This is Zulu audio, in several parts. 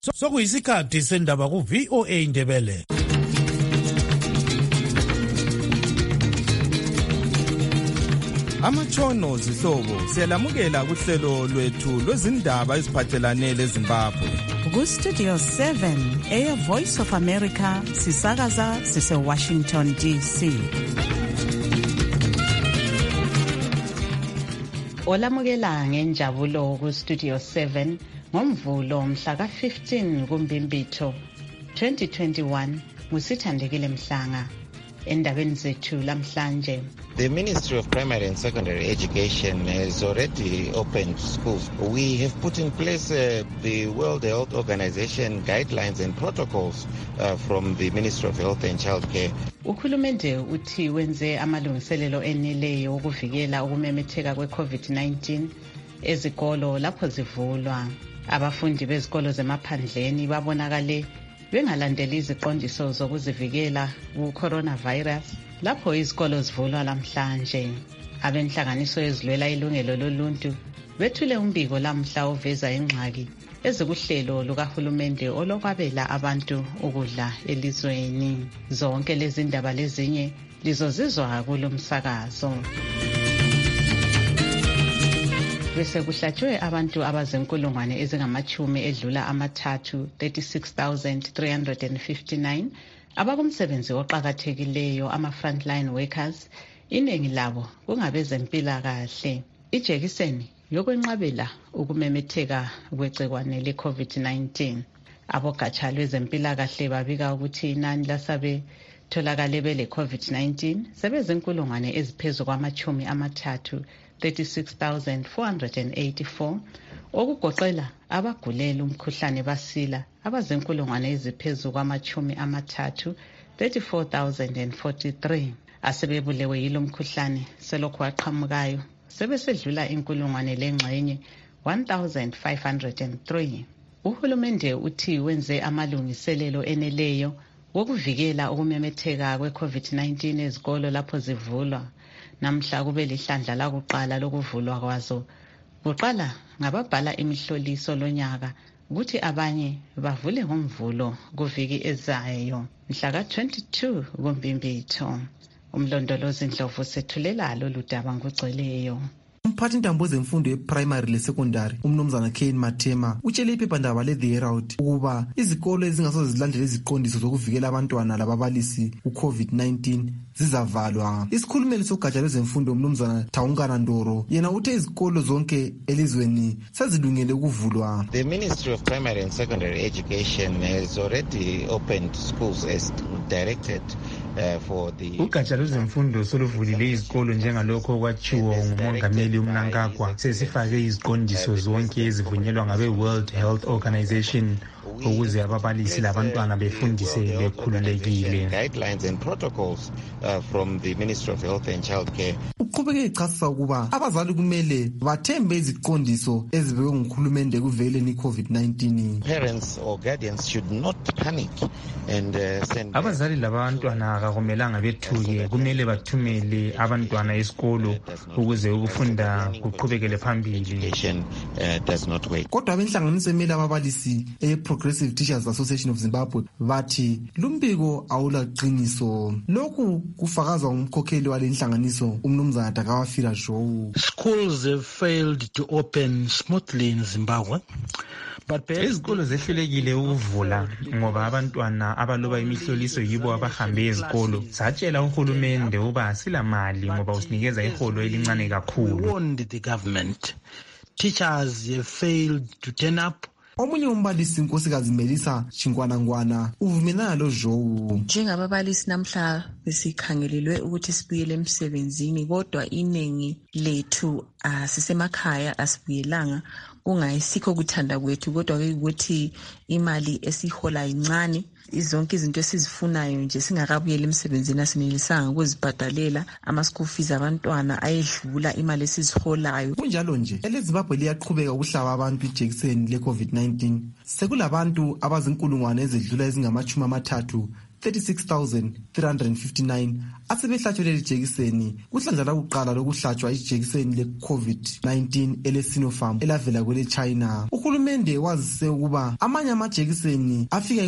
Sokuyisikhathi sendaba ku VOA Indebele. Amatshono zihlobo siyalamukela kuhlelo lwethu lwezindaba eziphathelane leZimbabwe. Ku-Studio 7 Air Voice of America sisakaza sise-Washington DC. Olamukela ngenjabulo ku-Studio 7 ngomvulo mhla ka-15 kuMbimbitho 2021 nguSithandekile Mhlanga. Endabeni zethu lamhlanje. The Ministry of Primary and Secondary Education has already opened schools. We have put in place the World Health Organization guidelines and protocols from the Ministry of Health and Childcare. Uhulumende uthi wenze amalungiselelo eneleyo ukuvikela ukumemetheka kwe-COVID-19 ezikolo lapho zivulwa. Abafundi bezikolo zemaphandleni babonakale bengalandeli iziqondiso zokuzivikela ku-coronavirus lapho izikolo zivulwa lamhlanje. Abenhlanganiso ezilwela ilungelo loluntu bethule umbiko lamhla oveza ingxaki ezikuhlelo lukahulumende olokwabela abantu ukudla elizweni. Zonke lezi ndaba lezinye lizozizwa kulo msakazo. Bese kuhlatshwe abantu abazinkulungwane ezingamachumi edlula amathathu 36,359 abakumsebenzi oqakathekileyo ama-frontline workers, iningi labo kungabezempilakahle. Ijekiseni yokwenqabela ukumemetheka kwegcikwane le-COVID-19. Abogatsha lwezempilakahle babika ukuthi inani lasabe tholakale bele COVID-19 sebezinkulungwane eziphezu kwamachumi amathathu 36,484 okugoqela abagulela umkhuhlane basila abazinkulungwane eziphezu kwamachumi amathathu 34,043 asebebulewe yilo mkhuhlane selokhu waqhamukayo sebesedlula inkulungwane lengxenye 1,503. Uhulumende uthi wenze amalungiselelo eneleyo wokuvikela ukumemetheka kwe-COVID-19 ezikolo lapho zivulwa. Namhla kube lihlandla lakuqala lokuvulwa kwazo. Kuqala ngababhala imihloliso lonyaka ukuthi abanye bavule ngomvulo kuviki ezayo. Mhla ka-22 kuMbimbitho. Umlondolozi Ndlovu sethulela lolu daba ngogcweleyo. Umphathintambo zemfundo ye-primary le-secondary umnumzana Kane Matema utshele iphephandaba le-The Herald ukuba izikolo ezingasoze zilandele iziqondiso zokuvikela abantwana lababalisi ku-COVID-19 zizavalwa. Isikhulumeli sogatsha lwezemfundo umnumzana Taungana Ndoro yena uthe izikolo zonke elizweni sezilungele ukuvulwa. The Ministry of Primary and Secondary Education has already opened schools as directed. Ugatsha lwezemfundo soluvulile izikolo njengalokho okwatshiwo ngumongameli uMnangagwa. Sesifake iziqondiso zonke ezivunyelwa ngabe-World Health Organization ukuze ababalisi labantwana befundise bekhululekile. Guidelines and protocols from the Ministry of Health and Childcare. Uqhubeke echasisa ukuba abazali kumele bathembe iziqondiso ezibekwe nguhulumende kuveleni i-COVID-19. Parents or guardians should not panic and send. Abazali labantwana akumelanga bethuke, kumele bathumele abantwana esikolo ukuze ukufunda kuqhubekele phambili. Kodwa abenhlanganiso emele ababalisi Progressive Teachers Association of Zimbabwe bathi lumbiko awulaqiniso. Lokhu kufakazwa ngumkhokheli walenhlanganiso umnumzana Takawafira Joe. Schools have failed to open smoothly in Zimbabwe. Izikolo zehlulekile ukuvula ngoba abantwana abaloba imihloliso yibo abahambe ezikolo. Satshela uhulumende uba silamali ngoba usinikeza iholo elincane kakhulu. The government. Teachers have failed to turn up. Omunye umbalisi Nkosikazi Melisa Chingwanangwana uvumelana lo Joe. Njengababalisi namhla besikhangelelwe ukuthi sibuyele emsebenzini kodwa iningi lethu sisemakhaya asibuyelanga kungayisikho kuthanda kwethu kodwa ukuthi imali esihola incane izonke izinto esizifunayo nje singakabuyela emsebenzini asinelisanga ukuzibhadalela ama-school fees abantwana ayedlula imali esiziholayo. Kunjalo nje eleZimbabwe liyaqhubeka ukuhlaba abantu ijekiseni le-COVID-19. Sekulabantu abazinkulungwane ezedlula ezingamachumi amathathu 36,359 asebehlatshwe leli jekiseni kuhlandla lakuqala lokuhlatshwa ijekiseni le-COVID-19 ele-Sinopharm elavela kwele China. Uhulumende wazise ukuba amanye amajekiseni afika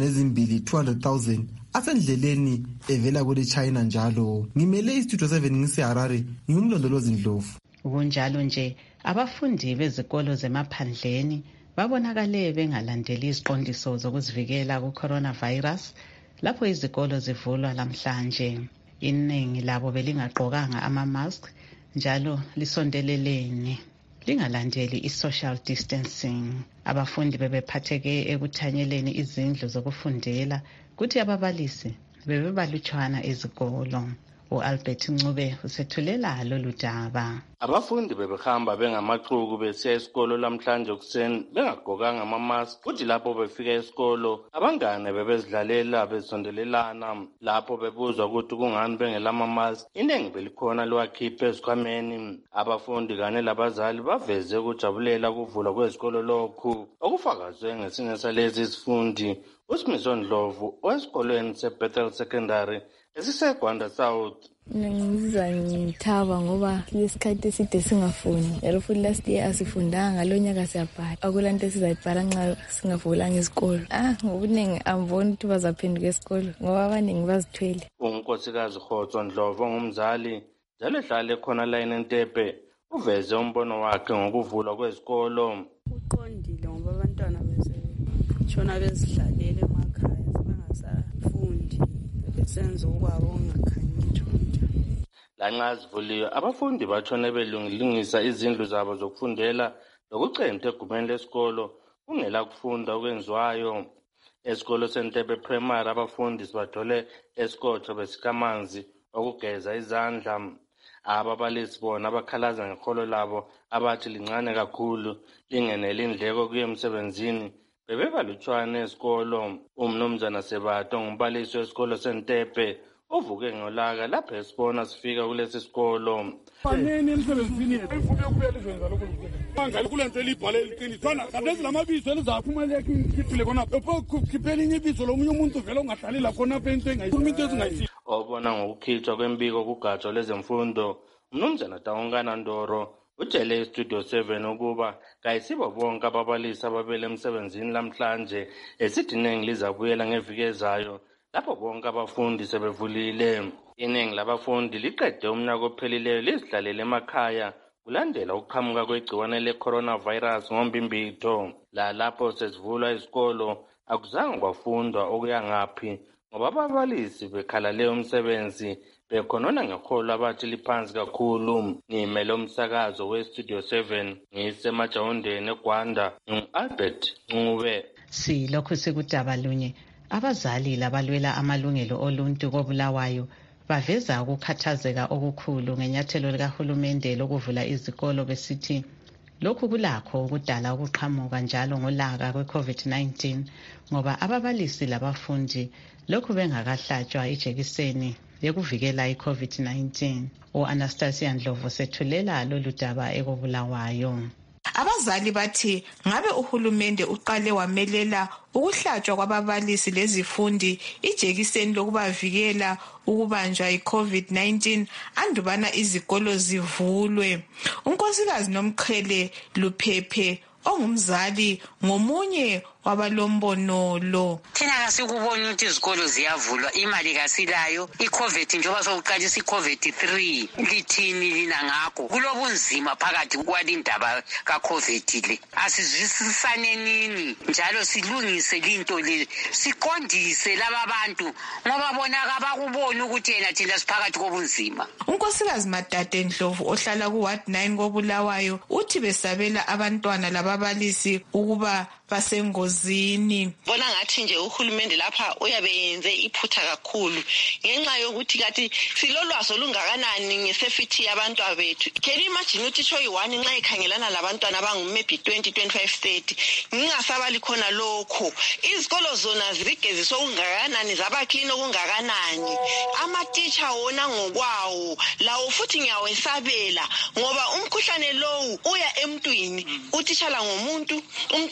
2,200,000 asendleleni evela kwele China njalo. Ngimele iStudio 7 ngiseHarare, ngingumlondolozi Ndlovu. Kunjalo nje abafundi bezikolo zemaphandleni babonakale bengalandeli iziqondiso zokuzivikela ku-coronavirus lapho izikolo zivulwa namhlanje. Iningi labo belingagqokanga ama-mask njalo lisondelelene, lingalandeli i-social distancing. Abafundi bebephatheke ekuthanyeleni izindlu zokufundela, kuthi ababalisi bebebalutshwana ezikolo. U-Albert Ncube usethulela lolu daba. Abafundi bebehamba bengamaxuku besiya esikolo lamhlanje kuseni bengagqokanga ama-mask, futhi lapho befika esikolo abangane bebezidlalela besondelelana. Lapho bebuzwa ukuthi kungani bengelama-mask, iningi belikhona liwakhiphe ezikhwameni. Abafundi kanye labazali baveze ukujabulela ukuvulwa kwezikolo lokhu okufakazwe ngesinye salezi isifundi uSimiso Ndlovu owesikolweni seBethel Secondary esiseGwanda South. Ngizizwa ngithaba ngoba lesikhathi eside singafundi. Yalo futhi last year asifundanga, lo nyaka siyabhala. Akulanto esizayibhala nxa singavulanga isikolo. Ngobuningi amboni ukuthi bazaphenduka esikolo ngoba abaningi bazithwele. Unkosikazi Khotso Ndlovu ongumzali njalo ehlala khona la eNtepe uveze umbono wakhe ngokuvulwa kwezikolo. Uqondile ngoba abantwana betshona bezidlalela emakhaya sebengasafundi besenza okwabo ongakhanyi thunja. Lanxa zivuliwe abafundi batshone belungilungisa izindlu zabo zokufundela lokucenta egumeni lesikolo kungela kufunda okwenziwayo. Esikolo seNtepe Primary abafundi sibathole esikotho besikamanzi okugeza izandla. Ababalisi bona abakhalaza ngeholo labo abathi lincane kakhulu lingenele indleko kuye emsebenzini bebebalutshwane esikolo. Umnumzana Sebato ngumbalisi wesikolo seNtepe uvuke ngolaka lapho esibona sifika kulesi sikolo. Fanele emsebenzini yethu ivuke kuphela izenza lokho mangali kulento elibhale eliqinile thana kanti lamabizo elizaphuma lekhiphile khona before khiphela inye ibizo lomunye umuntu vele ongahlali la khona apha into engayifuni ezingayisi. Obona ngokukhitshwa kwembiko kugatsha lezemfundo umnumzana Tawongana Ndoro utshele iStudio 7 ukuba kayisibo bonke ababalisi ababele emsebenzini lamhlanje esithi iningi lizabuyela ngeviki ezayo lapho bonke abafundi sebevulile. Iningi labafundi liqede umnyaka ophelileyo lizidlalele emakhaya kulandela ukuqhamuka kwegciwane le-coronavirus ngombimbitho. Lapho sezivulwa izikolo akuzange kwafundwa okuya ngaphi ngoba ababalisi bekhalale umsebenzi bekhonona ngeholo abathi liphansi kakhulu. Ngimele umsakazo weStudio 7 ngisemajawundeni eGwanda Albert Ncube. Silokhu sikudaba lunye abazali labalwela amalungelo oluntu koBulawayo baveza ukukhathazeka okukhulu ngenyathelo likahulumende lokuvula izikolo besithi lokhu kulakho ukudala ukuqhamuka njalo ngolaka kwe-COVID-19 ngoba ababalisi labafundi lokhu bengakahlatshwa ijekiseni yokuvikela i-COVID-19. U-Anastasia Ndlovu sethulela lolu daba ekoBulawayo. Abazali bathi ngabe uhulumende uqale wamelela ukuhlatshwa kwababalisi lezifundi ijekiseni lokubavikela ukubanjwa i-COVID-19 andubana izikolo zivulwe. Unkosikazi Nomqhele Luphephe ongumzali ngomunye wabalombono lo. Thina kasikubona ukuthi izikolo ziyavulwa, imali kasilayo, i-COVID njengoba sokuqalisa i-COVID-3 lithini lina ngakho. Kulobunzima phakathi kwalindaba ka-COVID le. Asizwisisane nini njalo silungise linto le, siqondise laba bantu ngoba bona kabakubona ukuthi yena thina siphakathi kobunzima. Unkosikazi Madade Ndlovu ohlala ku-Ward 9 koBulawayo uthi besabela abantwana lababalisi ukuba basengozini. Bona ngathi nje uhulumende lapha uyabe yenze iphutha kakhulu ngenxa yokuthi kathi silolwazo lungakanani ngesafety yabantu bethu. Can you imagine ukuthi show yi1 nxa ikhangelana labantwana abangu maybe 20-25-30 ngingasabali khona lokho. Izikolo zona zigeziswa okungakanani zaba clean okungakanani. Ama-teacher wona ngokwawo lawo futhi ngiyawesabela ngoba umkhuhlane lowu uya emntwini, utitshala ngomuntu, umntwana ngumuntu.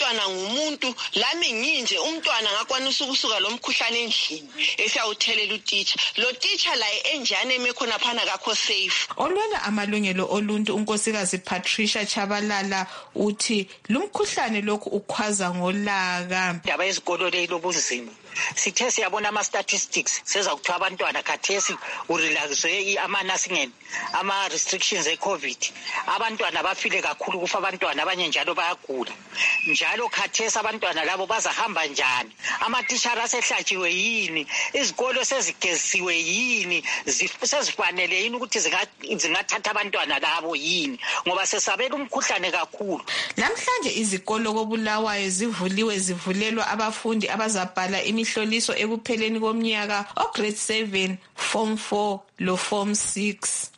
ngumuntu lami nginje umntwana ngakwanisa ukusuka lo mkhuhlane endlini esiyawuthelela utitsha lo titsha laye enjani emekhona phana kakho safe. Olwela amalungelo oluntu unkosikazi Patricia Chabalala uthi lumkhuhlane lokhu ukhwaza ngolaka. Indaba yezikolo lobunzima sithe siyabona ama-statistics seza kuthiwa abantwana khathesi urelaxwe ama-nursing ama-restrictions e-COVID abantwana bafile kakhulu kufa abantwana abanye njalo bayagula njalo khathesi abantwana labo bazahamba njani amatishara asehlatshiwe yini izikolo sezigezisiwe yini sezifanele yini ukuthi zingathatha abantwana labo yini ngoba sesabela umkhuhlane kakhulu. Namhlanje izikolo koBulawayo zivulelwa abafundi abazabhala imihloliso ekupheleni komnyaka grade 7 form 4 lo form 6.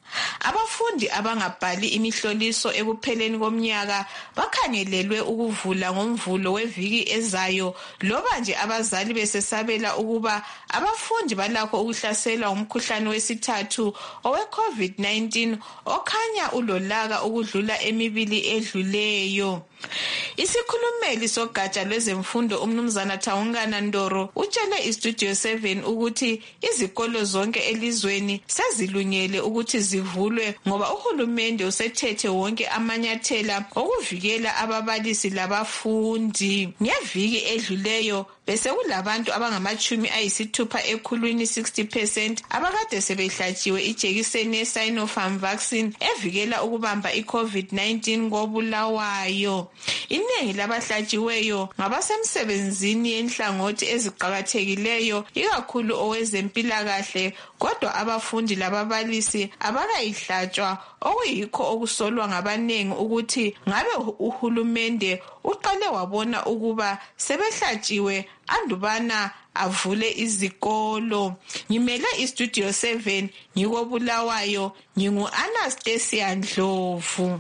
Abafundi abangabhali imihloliso ekupheleni komnyaka bakhangelelwe ukuvula ngomvulo weviki ezayo loba nje abazali besesabela ukuba abafundi balakho ukuhlaselwa umkhuhlane wesithathu owe-COVID-19 okhanya ulolaka ukudlula emibili edluleyo. Isikhulumeli sogatsha lwezemfundo umnumzana Taungana Ndoro utshele iStudio 7 ukuthi izikolo zonke elizweni sezilungele ukuthi zivulwe ngoba uhulumende usethethe wonke amanyathela okuvikela ababalisi labafundi. Ngeviki edluleyo bese kulabantu abangama-60 ekhulwini 60% abakade sebehlatshiwe ijekiseni ye-Sinopharm vaccine evikela ukubamba i-COVID-19 koBulawayo. Iningi labahlatshiweyo ngabasemsebenzini yenhlangothi eziqakathekileyo ikakhulu owezempilakahle kodwa abafundi lababalisi abakayihlatshwa okuyikho okusolwa ngabanengi ukuthi ngabe uhulumende uqale wabona ukuba sebehlatshiwe andubana avule izikolo. Ngimele iStudio 7 ngikoBulawayo ngingu-Anastasia Ndlovu.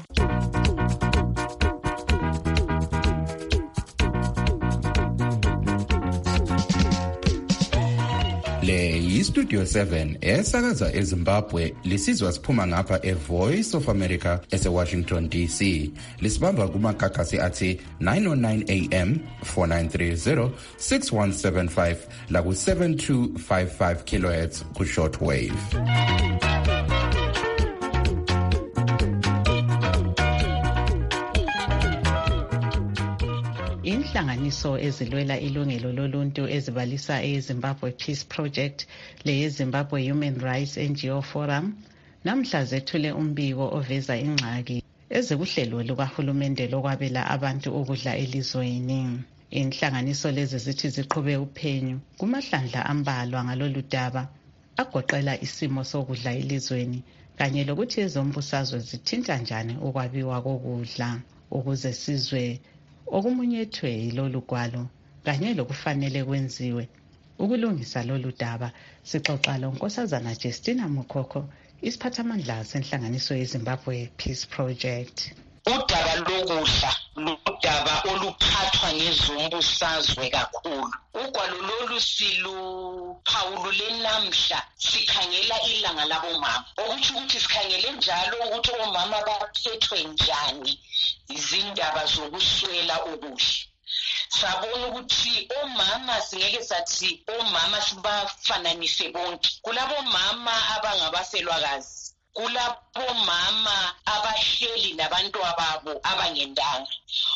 Le yiStudio 7 esakaza eZimbabwe lisizwa siphuma ngapha eVoice of America eseWashington DC. Lisibamba kumakhakhasi athi 909 AM 4930 6175 laku 7255 kHz ku shortwave. Inhlanganiso ezilwela ilungelo loluntu ezibalisa eZimbabwe Peace Project leyeZimbabwe Human Rights NGO Forum namhla zethule umbiko oveza ingxaki ezikuhlelo lukahulumende lokwabela abantu ukudla elizweni. Inhlanganiso lezi zithi ziqhube uphenyo kumahlandla ambalwa ngalolu daba agoqela isimo sokudla elizweni kanye lokuthi ezombusazwe zithinta njani ukwabiwa kokudla ukuze sizwe okumunyethwe yilolu gwalo kanye lokufanele kwenziwe ukulungisa lolu daba. Sixoxa loNkosazana Justina Mukhokho, isiphathamandla senhlanganiso yeZimbabwe Peace Project. Udaba lokudla ludaba oluphathwa ngezombusazwe kakhulu. Ugwalo lolu siluphawulule namhla sikhangela ilanga labomama, okuthi ukuthi sikhangele njalo ukuthi omama baphethwe njani izindaba zokuswela ukudla. Sabona ukuthi omama singeke sathi omama sibafananise bonke. Kulabomama abangabafelwakazi, kulabomama abahleli nabantwababo abangendanga,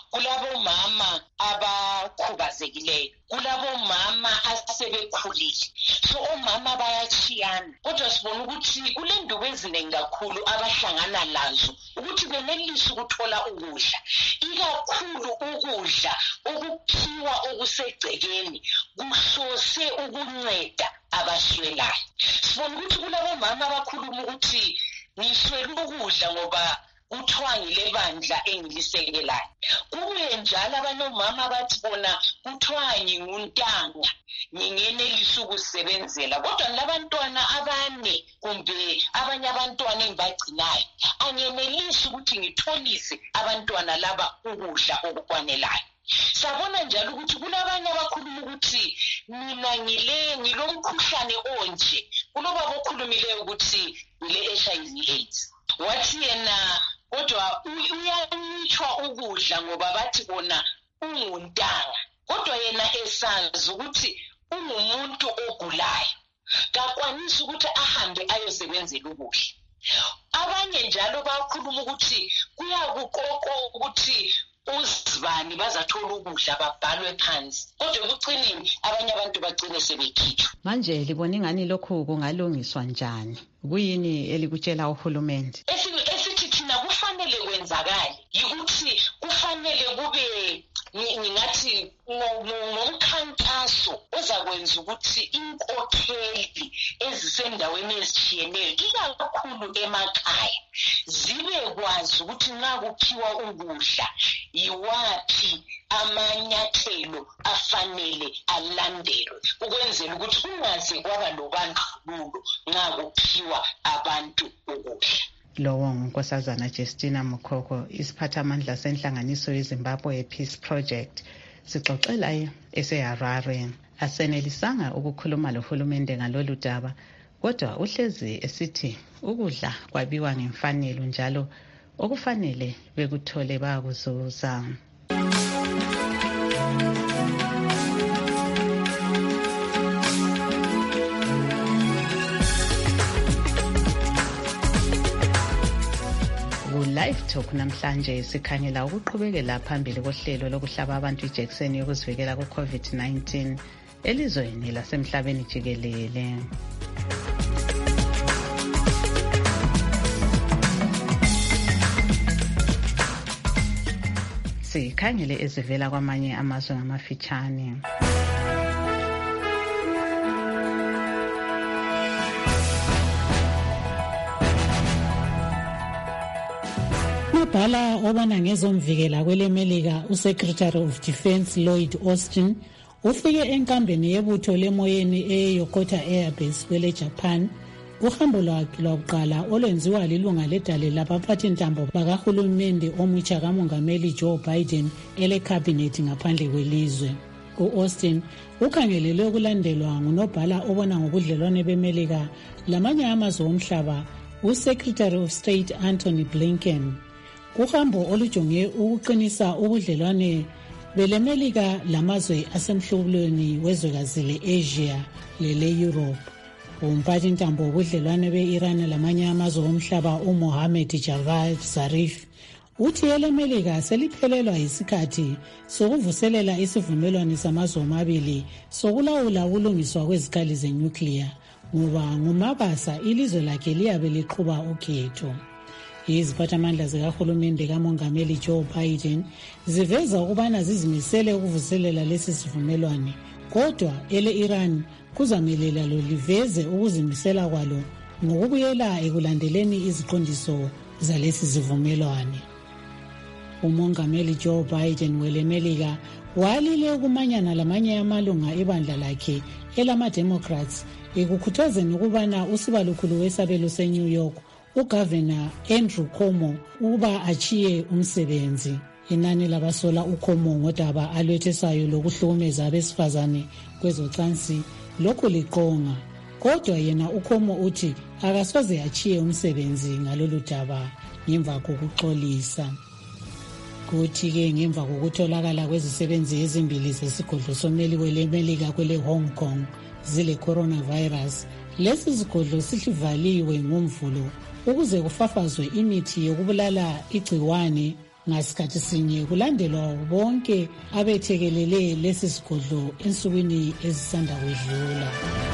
kulabomama abakhubazekileyo, kulabomama asebekhulile. So omama bayachiyana, kodwa sibona ukuthi kulendubo eziningi kakhulu abahlangana lazo ukuthi benelise ukuthola ukudla, ikakhulu ukudla okuphiwa okusegcekeni kuhlose ukunceda abaswelayo. Sibona ukuthi kulabomama abakhuluma ukuthi ngiswela ukudla ngoba kuthiwa ngile bandla engilisekelayo. Kubuye njalo abanomama bathi bona kuthiwa nginguntanga ngingenelisa ukusebenzela, kodwa nabantwana abane kumbe abanye abantwana engibagcinayo angenelisi ukuthi ngitholise abantwana laba ukudla okukwanelayo. Sabona njalo ukuthi kulabanye abakhuluma ukuthi mina ngilomkhuhlane onje, kulobaba okhulumileyo ukuthi ngile HIV/AIDS. Wathi yena kodwa uyanyitshwa ukudla ngoba bathi bona unguntanga kodwa yena esazi ukuthi ungumuntu ogulayo kakwanisi ukuthi ahambe ayosebenzela ukudla. Abanye njalo bakhuluma ukuthi kuyakuqoqo ukuthi uzibani bazathola ukudla babhalwe phansi kodwa ekucineni abanye abantu bagcine sebekhitshwa. Manje libona ingani lokhu kungalungiswa njani? Kuyini elikutshela uhulumende? Esithi thina kufanele kwenzakale yikuthi kufanele kube ngingathi ngomkhankaso ozakwenza ukuthi inkokheli ezisendaweni ezitshiyeneyo ikakhulu emakhaya zibe kwazi ukuthi nxa kuphiwa ukudla yiwaphi amanyathelo afanele alandelwe ukwenzela ukuthi kungaze kwaba lobandlululo nxa kuphiwa abantu ukudla. Lowo nguNkosazana Justina Mukhoko, isiphathamandla senhlanganiso yeZimbabwe Peace Project. Sixoxela eseHarare. Asenelisanga ukukhuluma lohulumende ngalolu daba, kodwa uhlezi esithi ukudla kwabiwa ngemfanelo njalo okufanele bekuthole bakuzuza. Live Talk namhlanje sikhangela ukuqhubekela phambili kohlelo lokuhlaba abantu ijekiseni yokuzivikela ku-COVID-19 elizweni lasemhlabeni jikelele. Sikhangele ezivela kwamanye amazwe ngamafitshane. Unobhala obona ngezomvikela kwelemelika uSecretary of Defense Lloyd Austin ufike enkambeni yebutho lemoyeni eYokota Airbase kwele Japan. Uhambo lwakhe lwakuqala olwenziwa lilunga ledale labaphathintambo bakahulumende omutsha kamongameli Joe Biden elekhabhinethi ngaphandle kwelizwe. U-Austin ukhangelelwe ukulandelwa ngunobhala obona ngobudlelwane bemelika lamanye amazwe omhlaba uSecretary of State Anthony Blinken. Uhambo olujonge ukuqinisa ubudlelwane belemelika lamazwe asemhlubulweni wezwekazi le-Asia lele-Europe. Umphathintambo wobudlelwane be-Iran lamanye amazwe omhlaba uMohammad Javad Zarif uthi elemelika seliphelelwa yisikhathi sokuvuselela isivumelwano samazwe amabili sokulawula ukulungiswa kwezikhali zenyukliya ngoba ngumabasa ilizwe lakhe liyabe liqhuba ukhetho. Iziphathamandla zikahulumende kamongameli Joe Biden ziveza ukubana zizimisele ukuvuselela lesi sivumelwano, kodwa ele-Iran kuzamelela lo liveze ukuzimisela kwalo ngokubuyela ekulandeleni iziqondiso zalesi sivumelwano. Umongameli Joe Biden welemelika walile ukumanyana lamanye amalunga ebandla lakhe elama-Democrats ekukhuthazeni ukubana usibalukhulu wesabelo seNew York uGavana Andrew Cuomo ukuba achiye umsebenzi. Inani labasola uCuomo ngodaba alwethesayo lokuhlukumeza abesifazane kwezocansi lokhu liqonga, kodwa yena uCuomo uthi akasoze achiye umsebenzi ngalolu daba ngemva kokuxolisa. Kuthi-ke ngemva kokutholakala kwezisebenzi ezimbili zesigodlo someli welemelika kwele Hong Kong zile coronavirus, lesi sigodlo sivaliwe ngomvulo ukuze kufafazwe imithi yokubulala igciwane ngasikhathi sinye kulandelwa bonke abethekelele lesi sigodlo ensukwini ezisanda kwedlula.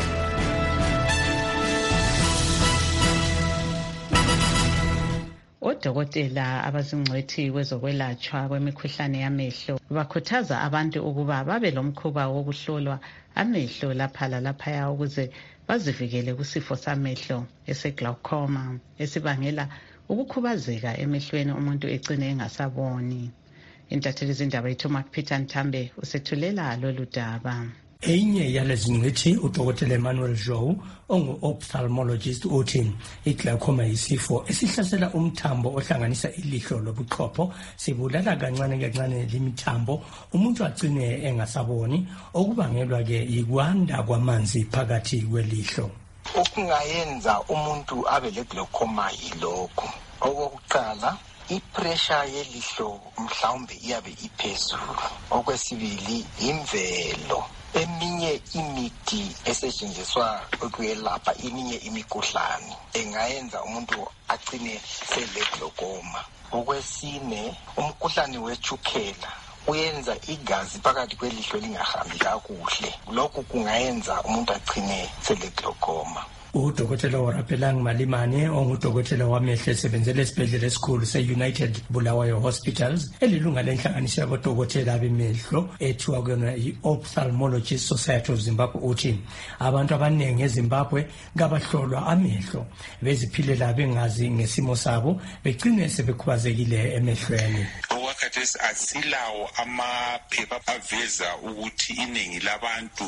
Odokotela abazingcwethi kwezokwelatshwa kwemikhuhlane yamehlo bakhuthaza abantu ukuba babe lomkhuba wokuhlolwa amehlo lapha lalaphaya ukuze bazivikele kusifo samehlo ese-glaucoma esibangela ukukhubazeka emehlweni umuntu egcine engasaboni. Intatheli zindaba yethu Mark Peter Ntambe usethulela lolu daba. Enye yalezingcwethi uDokotela Emmanuel Zhou ongu-ophthalmologist uthi i-glaucoma yisifo esihlasela umthambo ohlanganisa ilihlo lobuchopho, sibulala kancane kancane limithambo umuntu agcine engasaboni, okubangelwa-ke yikwanda kwamanzi phakathi kwelihlo. Okungayenza umuntu abe le-glaucoma yilokhu. Okokuqala, ipressure yelihlo mhlawumbe iyabe iphezulu. Okwesibili imvelo, eminye imithi esetshenziswa ukuyelapha eminye imikhuhlane engayenza umuntu agcine seleglokoma. Okwesine umkhuhlane wetshukela uyenza igazi phakathi kwelihlo lingahambi kakuhle, lokhu kungayenza umuntu agcine seleglokoma. Udokotela Rapelani Malimane ongudokotela wamehlo esebenzele esibhedlela esikhulu se-United Bulawayo Hospitals elilunga lenhlanganiso yabodokotela bemehlo ethiwa kuyona i-Ophthalmologist Society of Zimbabwe uthi abantu abaningi eZimbabwe ngabahlolwa amehlo beziphilela bengazi ngesimo sabo begcine sebekhubazekile emehlweni. Khathesi asilawo amaphepha aveza ukuthi iningi labantu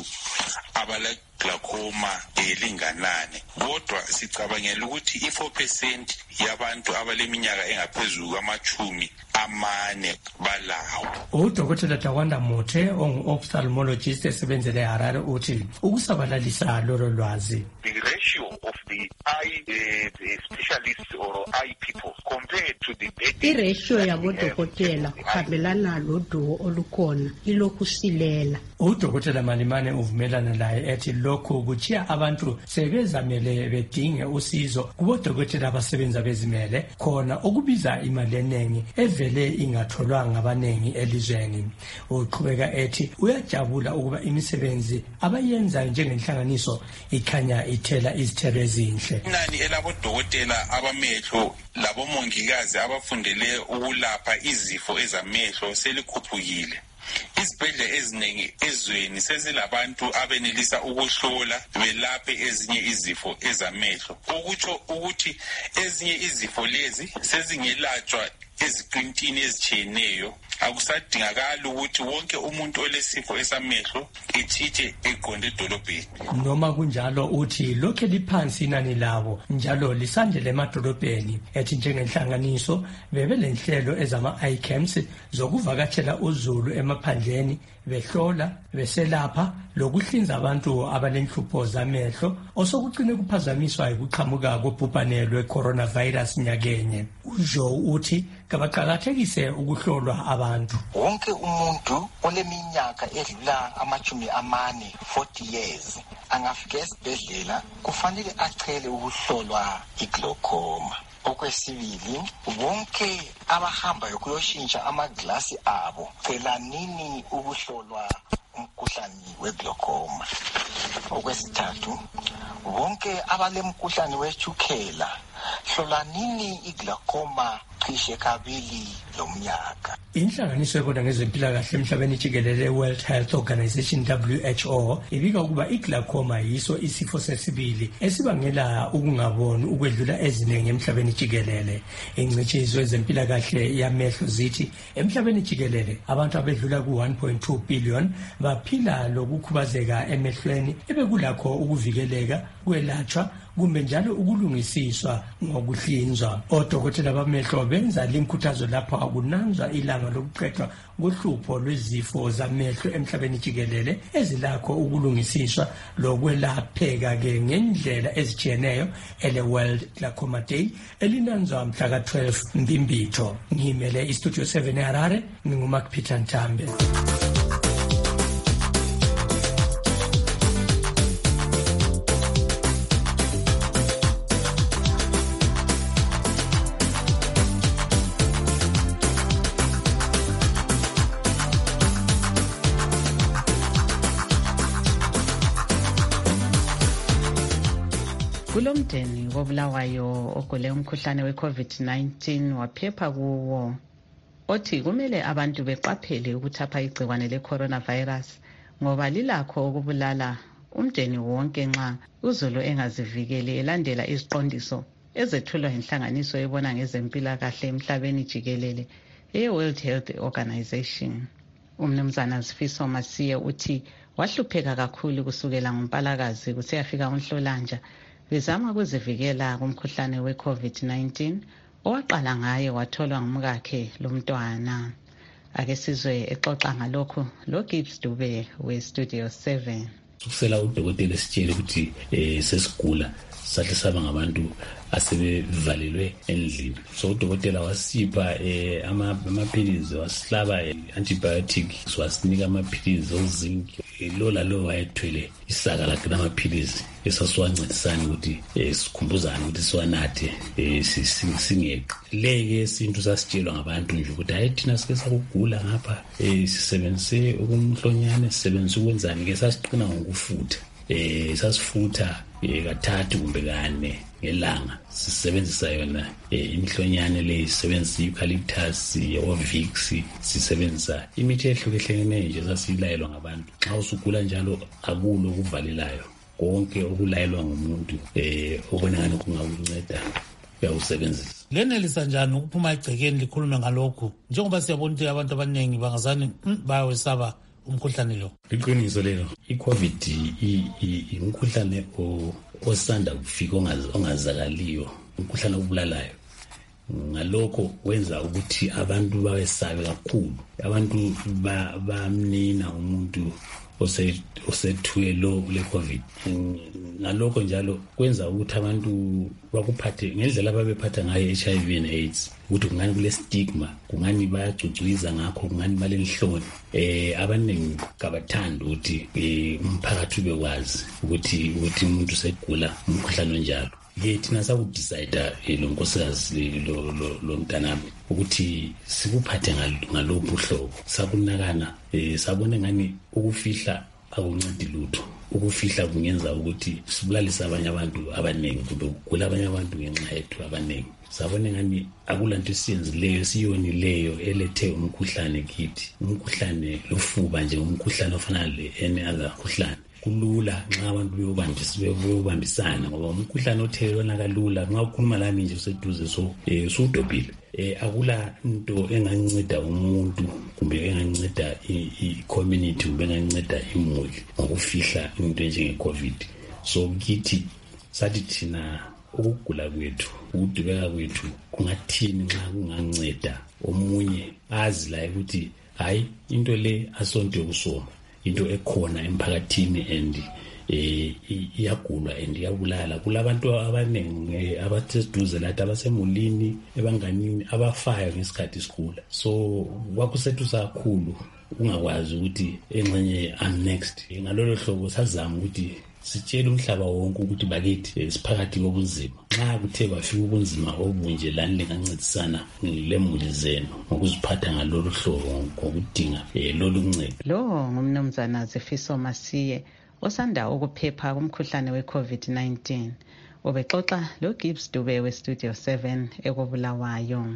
abaleglakoma linganani, kodwa sicabangela ukuthi i4% yabantu abaleminyaka engaphezulu kwamachumi amane balawo. Udokotela Tawanda Mothe ongu-ophthalmologist esebenzele eHarare uthi ukusabalalisa lolo lwazi. The ratio of the eye specialists or eye people compared to the iratio yabodokotela kuhambelana loduwo olukhona ilokhu silela. Udokotela Malimane uvumelana laye ethi lokhu kuchiya abantu sebezamele bedinge usizo kubodokotela abasebenza bezimele khona okubiza imali eningi evele ingatholwanga abaningi elizweni. Uqhubeka ethi uyajabula ukuba imisebenzi abayenza njengenhlanganiso ikhanya ithela izithelo ezinhle. Inani elabodokotela abamehlo labomongikazi abafundele ukulapha izifo ezamehlo selikhuphukile. Izibhedlela eziningi ezweni sezilabantu abenelisa ukuhlola belaphe ezinye izifo ezamehlo, okutsho ukuthi ezinye izifo lezi sezingelatshwa eziqintini ezitshiyeneyo. Akusadingakala ukuthi wonke umuntu olesifo esamehlo ethithe eqonde edolobheni. Noma kunjalo uthi lokhe liphansi inani labo njalo lisandele emadolobheni ethi njengenhlanganiso bebelenhlelo ezama-eye camps zokuvakatshela uzulu emaphandleni behlola beselapha lokuhlinza abantu abalenhlupho zamehlo osokucine kuphazamiswa ukuqhamuka kobhubhane lwe-coronavirus nyakenye. uJoe uthi kabaqakathekise ukuhlolwa abantu. Wonke umuntu oleminyaka edlula amachumi amane 40 years angafika esibhedlela kufanele acele ukuhlolwa iglokoma. Okwesibili, wonke abahamba ukuyoshintsha amaglasi abo celanini ukuhlolwa umkhuhlane weglokoma. Okwesithathu, wonke abalemkhuhlane wetshukela hlolanini iglokoma cishe kabili lomnyaka. Inhlanganiso ebona ngezempilakahle emhlabeni jikelele World Health Organization WHO ibika ukuba iglakoma yiso isifo sesibili esibangela ukungaboni ukwedlula eziningi emhlabeni jikelele. Ingcitshiso ezempilakahle yamehlo zithi emhlabeni jikelele abantu abedlula ku-1.2 billion baphila lokukhubazeka emehlweni ebekulakho ukuvikeleka, kwelatshwa kumbe njalo ukulungisiswa ngokuhlinzwa. Odokotela bamehlo benza linkhuthazo lapha akunanzwa ilanga lokuqedwa kohlupho lwezifo zamehlo emhlabeni jikelele ezilakho ukulungisiswa lokwelapheka ke ngendlela ezitshiyeneyo ele World Glaucoma Day elinanzwa mhla ka-12 Mbimbitho. Ngimele iStudio 7 eHarare, nginguMark Peter Ntambe. Kulomdeni wobulawayo ogule umkhuhlane we-COVID-19 waphepha kuwo othi kumele abantu beqaphele ukuthapha igcikwane le-coronavirus ngoba lilakho ukubulala umdeni wonke nxa uzulu engazivikeli elandela iziqondiso ezethulwa yinhlanganiso ebona ngezempilakahle emhlabeni jikelele ye-World Health Organization. Umnumzana Sifiso Masiye uthi wahlupheka kakhulu kusukela ngoMpalakazi kusiyafika uNhlolanja bezama ukuzivikela kumkhuhlane we-COVID-19 owaqala ngaye watholwa ngumkakhe lomntwana. Ake sizwe exoxa ngalokho lo Gibbs Dube we-Studio 7. Kusela udokotela sitshele ukuthi sesigula sahle saba ngabantu asebevalelwe endlini. So udokotela wasipha amaphilizi, wasihlaba antibiotic, wasinika amaphilizi ozinc. Lo lalo wayethwele isaka lakhe lamaphilizi esasiwancedisana ukuthi sikhumbuzane ukuthi siwanathe singeqi. Leke isintu sasitshelwa ngabantu nje ukuthi hayi thina sike sakugula ngapha sisebenzise okumhlonyane, sisebenzise ukwenzani, ke sasiqina ngokufutha. Sasifutha kathathu kumbe kane ngelanga, sisebenzisa yona imhlonyane le, sisebenzisa eucalyptus, ovix, sisebenzisa imithi ehlukehlukene nje sasiyilayelwa ngabantu. Xa usugula njalo akulo okuvalelayo, konke okulayelwa ngumuntu okubonakala kungakunceda uyawusebenzisa. Lenelisa njani ukuphuma egcekeni likhulume ngalokhu njengoba siyabona ukuthi abantu abaningi bangazani bayawesaba umkhuhlane lo? Iqiniso lelo, i-COVID umkhuhlane osanda kufika ongazakaliyo, umkhuhlane obulalayo. Ngalokho wenza ukuthi abantu bawesabe kakhulu. Abantu bamnina umuntu osethuye lo le-COVID. Ngalokho njalo kwenza ukuthi abantu bakuphathe ngendlela ababephatha ngayo HIV and AIDS, ukuthi kungani kule stigma, kungani bayacucuyiza ngakho, kungani balenhloni. Abaningi kabathanda ukuthi umphakathi ubekwazi ukuthi umuntu segula umkhuhlane onjalo. Thina sakudecide lo nkosikazi lo mntanami ukuthi sikuphathe ngalophu uhlobo, sakunakana, sabone ngani ukufihla akuncedi lutho. Ukufihla kungenza ukuthi sibulalise abanye abantu abaningi, kumbe kugula abanye abantu ngenxa yethu abaningi. Sabone ngani akulanto esiyenzileyo, siyonileyo elethe umkhuhlane kithi. Umkhuhlane lofuba nje, umkhuhlane ofana le-any other mkhuhlane. Kulula nxa abantu beyobambisana, ngoba umkhuhlane othelelwana kalula. Nxa ukhuluma lami nje useduze usudobhile. Akula into enganceda umuntu kumbe enganceda i-community kumbe enganceda imuli ngokufihla into njenge-COVID. So kithi sathi thina ukugula kwethu, ukudubeka kwethu kungathini nxa kunganceda omunye azi la ukuthi hayi into le asonto yokusoma, into ekhona emphakathini and iyagulwa and iyabulala. Kulabantu abaningi abaseduze lathi, abasemulini, ebanganini, abafayo ngesikhathi isigula. So kwakusethusa kakhulu ungakwazi ukuthi engxenye I'm next. Ngalolo hlobo sazama ukuthi sitshele umhlaba wonke ukuthi bakithi siphakathi kobunzima. Nxa kuthe bafika ubunzima obunje lani lingancedisana lemuli zenu ngokuziphatha ngalolu hlobo, ngokudinga lolu ncedo. Lo ngumnumzana Zifiso Masiye osanda ukuphepha kumkhuhlane we-COVID-19. Ubexoxa lo Gibbs Dube we-Studio 7 ekobulawayo.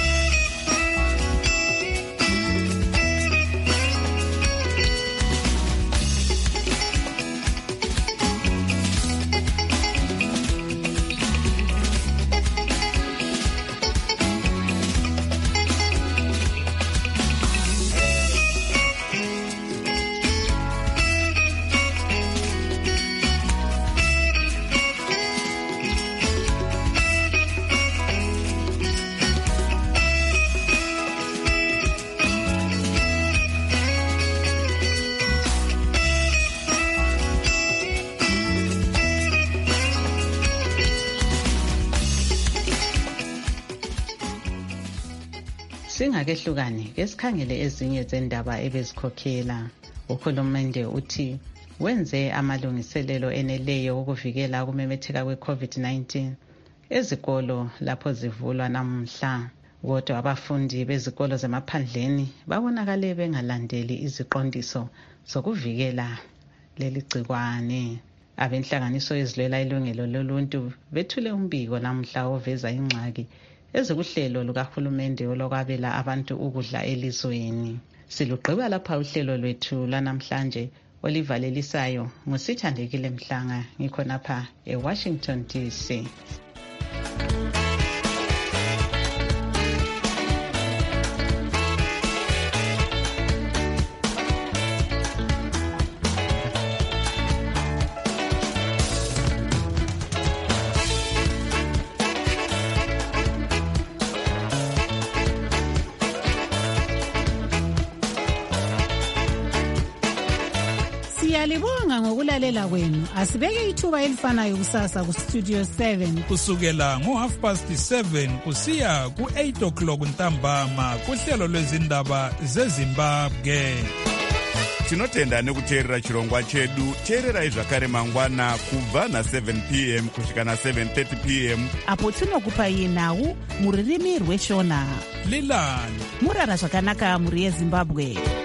Singakehlukani ke sikhangele ezinye zendaba ebezikhokhela. Uhulumende uthi wenze amalungiselelo eneleyo ukuvikela ukumemetheka kwe-COVID-19 ezikolo lapho zivulwa namhla. Kodwa abafundi bezikolo zemaphandleni babonakale bengalandeli iziqondiso zokuvikela leli gcikwane. Abenhlanganiso ezilwela ilungelo loluntu bethule umbiko namhla oveza ingxaki ezikuhlelo lukahulumende olokwabela abantu ukudla elizweni. Silugqiba lapha uhlelo lwethu lanamhlanje olivalelisayo nguSithandekile Mhlanga, ngikhonapha eWashington DC. Siyalibonga ngokulalela kwenu. Asibeke ithuba elifanayo kusasa ku Studio 7 kusukela ngo7:30 kusiya ku8:00 ntambama kuhlelo lwezindaba zeZimbabwe. Tinotenda nekuteerera chirongwa chedu. Teererai zvakare mangwana kubva na7 p.m. kusvika na7:30 p.m. apo tinokupai nhau muririmi rweshona. Lilani murara zvakanaka muri yeZimbabwe.